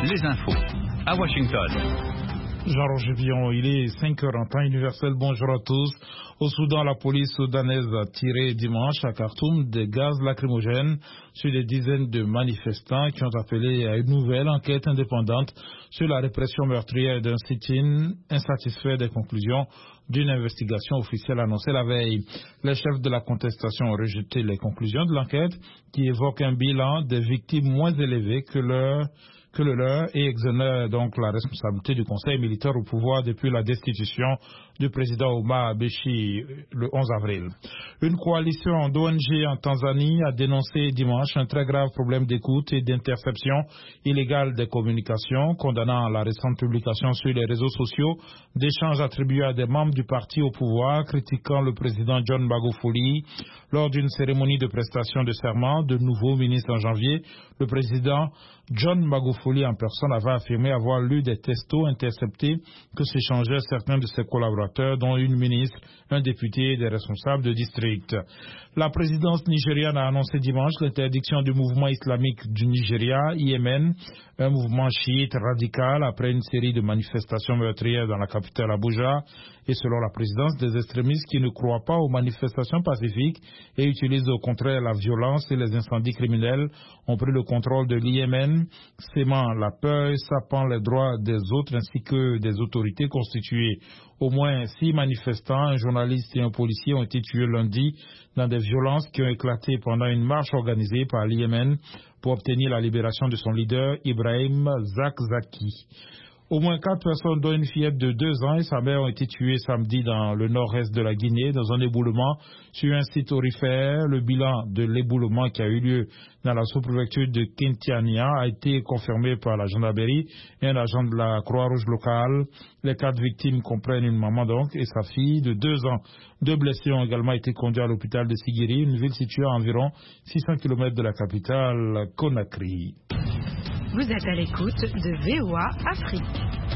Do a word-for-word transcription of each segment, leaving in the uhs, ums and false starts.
les infos à Washington. Jean-Roger Billon, il est cinq heures en temps universel. Bonjour à tous. Au Soudan, la police soudanaise a tiré dimanche à Khartoum des gaz lacrymogènes sur des dizaines de manifestants qui ont appelé à une nouvelle enquête indépendante sur la répression meurtrière d'un sit-in insatisfait des conclusions d'une investigation officielle annoncée la veille. Les chefs de la contestation ont rejeté les conclusions de l'enquête qui évoquent un bilan des victimes moins élevé que leur que le leur et exonère donc la responsabilité du conseil militaire au pouvoir depuis la destitution du président Omar Béchi le onze avril. Une coalition d'O N G en Tanzanie a dénoncé dimanche un très grave problème d'écoute et d'interception illégale des communications, condamnant la récente publication sur les réseaux sociaux d'échanges attribués à des membres du parti au pouvoir, critiquant le président John Magufuli. Lors d'une cérémonie de prestation de serment de nouveau ministre en janvier, le président John Magufuli en personne avait affirmé avoir lu des textos interceptés que s'échangeaient certains de ses collaborateurs, dont une ministre, un député et des responsables de district. La présidence nigériane a annoncé dimanche l'interdiction du mouvement islamique du Nigeria, I M N, un mouvement chiite radical, après une série de manifestations meurtrières dans la capitale Abuja. Et selon la présidence, des extrémistes qui ne croient pas aux manifestations pacifiques et utilisent au contraire la violence et les incendies criminels ont pris le contrôle de l'I M N, sémant la peur et sapant les droits des autres ainsi que des autorités constituées. Au moins six manifestants, un journaliste et un policier ont été tués lundi dans des violences qui ont éclaté pendant une marche organisée par l'I M N pour obtenir la libération de son leader Ibrahim Zakzaki. Au moins quatre personnes, dont une fillette de deux ans et sa mère, ont été tuées samedi dans le nord-est de la Guinée dans un éboulement sur un site aurifère. Le bilan de l'éboulement qui a eu lieu dans la sous-préfecture de Kintiania a été confirmé par la gendarmerie et un agent de la Croix-Rouge locale. Les quatre victimes comprennent une maman donc et sa fille de deux ans. Deux blessés ont également été conduits à l'hôpital de Sigiri, une ville située à environ six cents kilomètres de la capitale Conakry. Vous êtes à l'écoute de V O A Afrique.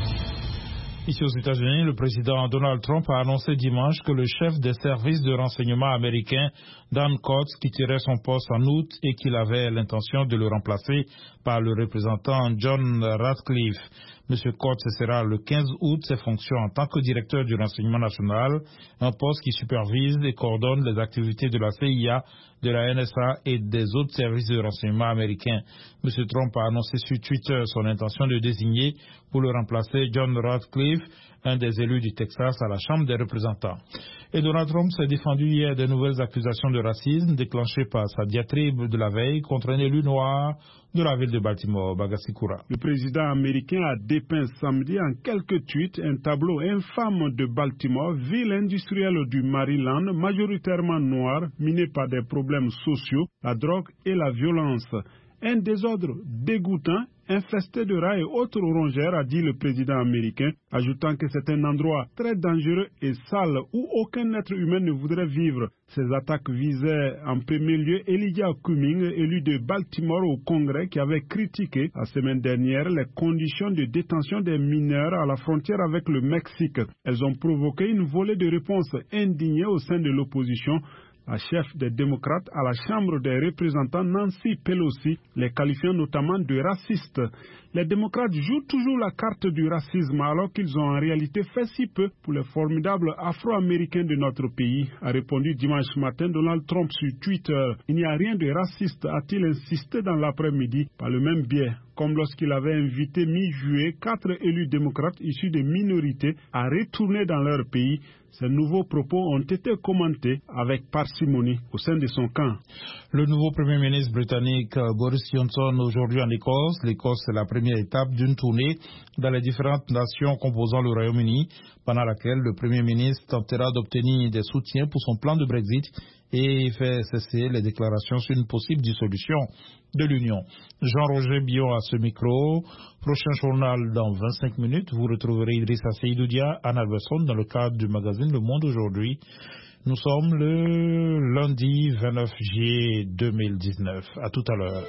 Ici aux États-Unis, le président Donald Trump a annoncé dimanche que le chef des services de renseignement américain, Dan Coats, quitterait son poste en août et qu'il avait l'intention de le remplacer par le représentant John Ratcliffe. M. Coats cessera le quinze août ses fonctions en tant que directeur du renseignement national, un poste qui supervise et coordonne les activités de la C I A, de la N S A et des autres services de renseignement américains. M. Trump a annoncé sur Twitter son intention de désigner pour le remplacer John Ratcliffe, un des élus du Texas à la Chambre des représentants. Et Donald Trump s'est défendu hier des nouvelles accusations de racisme déclenchées par sa diatribe de la veille contre un élu noir de la ville de Baltimore, Bagasikura. Le président américain a dépeint samedi en quelques tweets un tableau infâme de Baltimore, ville industrielle du Maryland, majoritairement noire, minée par des problèmes sociaux, la drogue et la violence. Un désordre dégoûtant, infesté de rats et autres rongeurs, a dit le président américain, ajoutant que c'est un endroit très dangereux et sale où aucun être humain ne voudrait vivre. Ces attaques visaient en premier lieu Elijah Cummings, élu de Baltimore au Congrès, qui avait critiqué la semaine dernière les conditions de détention des mineurs à la frontière avec le Mexique. Elles ont provoqué une volée de réponses indignées au sein de l'opposition. La chef des démocrates à la Chambre des représentants, Nancy Pelosi, les qualifiant notamment de racistes. Les démocrates jouent toujours la carte du racisme alors qu'ils ont en réalité fait si peu pour les formidables Afro-Américains de notre pays, a répondu dimanche matin Donald Trump sur Twitter. Il n'y a rien de raciste, a-t-il insisté dans l'après-midi, par le même biais, comme lorsqu'il avait invité mi-juillet quatre élus démocrates issus des minorités à retourner dans leur pays. Ces nouveaux propos ont été commentés avec parcimonie au sein de son camp. Le nouveau Premier ministre britannique Boris Johnson aujourd'hui en Écosse. L'Écosse est la première étape d'une tournée dans les différentes nations composant le Royaume-Uni, pendant laquelle le Premier ministre tentera d'obtenir des soutiens pour son plan de Brexit et fait cesser les déclarations sur une possible dissolution de l'Union. Jean-Roger Billon à ce micro. Prochain journal dans vingt-cinq minutes. Vous retrouverez Idrissa Seydoudia, Anna Besson dans le cadre du magazine Le Monde aujourd'hui. Nous sommes le lundi vingt-neuf juillet deux mille dix-neuf. À tout à l'heure.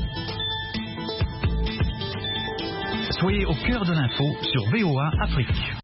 Soyez au cœur de l'info sur V O A Afrique.